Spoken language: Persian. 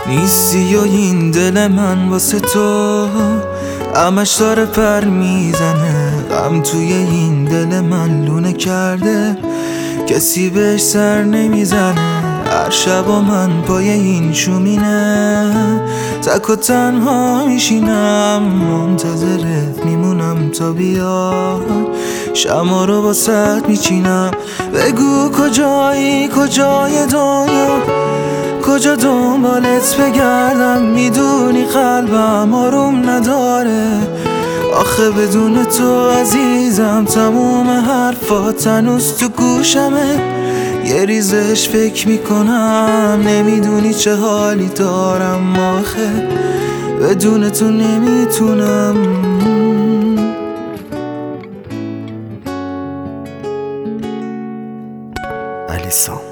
نیستی و این دل من واسه تو همش داره پر میزنه. غم توی این دل من لونه کرده، کسی بهش سر نمیزنه. هر شب و من پای این شومینه تک و تنها میشینم، منتظرت میمونم تا بیاد، شما رو با سد میچینم. بگو کجایی، کجای دنیا، کجا دنبالت بگردم؟ میدونی قلبم آروم نداره، آخه بدون تو عزیزم تموم حرفات هنوز تو گوشمه. یه ریزش فکر میکنم، نمیدونی چه حالی دارم، آخه بدون تو نمیتونم. الیسا